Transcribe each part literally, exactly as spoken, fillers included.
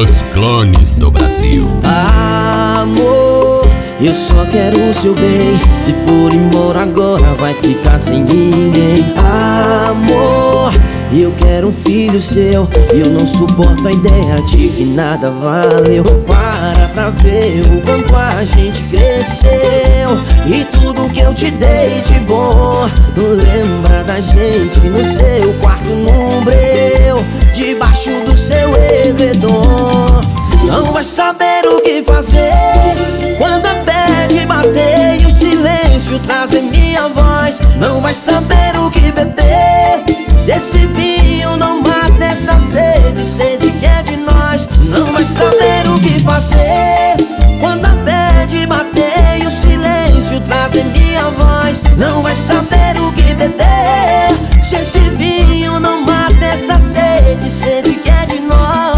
Os clones do Brasil. Amor, eu só quero o seu bem. Se for embora agora vai ficar sem ninguém. Amor, eu quero um filho seu. Eu não suporto a ideia de que nada valeu. Para pra ver o quanto a gente cresceu e tudo que eu te dei de bom. Lembra da gente no seu quarto no breu, debaixo do seu edredom. Não vai saber o que fazer quando a bad bater e o silêncio trazer minha voz. Não vai saber o que beber se esse vinho não mata essa sede, sede que é de nós. Não vai saber o que fazer quando a bad bater e o silêncio trazer minha voz. Não vai saber o que beber se esse vinho não mata essa sede, sede que é de nós.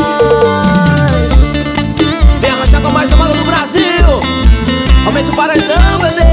Vem arranjar com mais uma do Brasil. Aumenta o paredão, bebê.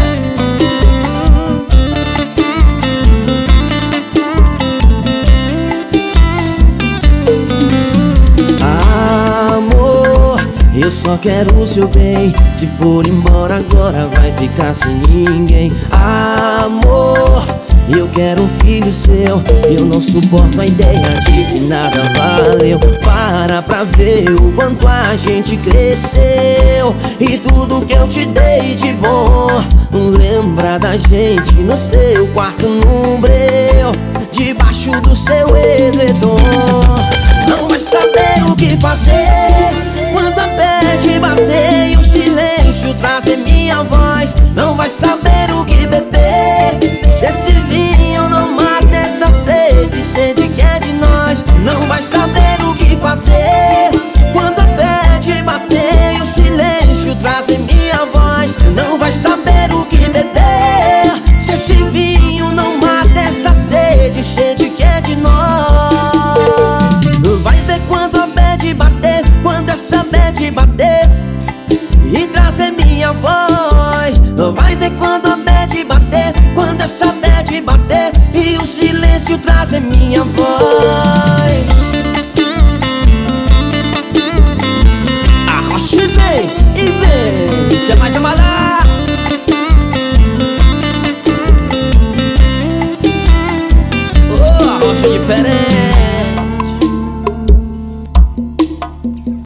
Eu só quero o seu bem. Se for embora agora vai ficar sem ninguém. Amor, eu quero um filho seu. Eu não suporto a ideia de que nada valeu. Para pra ver o quanto a gente cresceu e tudo que eu te dei de bom. Lembra da gente no seu quarto no breu, debaixo do seu edredom. Não vai saber o que fazer quando a bad bater e o silêncio trazer minha voz. Não vai saber o que beber se esse vinho não mata essa sede, sede que é de nós. Não vai saber o que fazer quando a bad bater e o silêncio trazer minha voz. Não vai saber o que beber se esse vinho não mata essa sede, sede que é de nós. Vai ver quando a bad bater, quando essa bad bater e trazer minha voz. Vai ver quando a bad bater, quando essa bad bater e o silêncio trazer minha voz.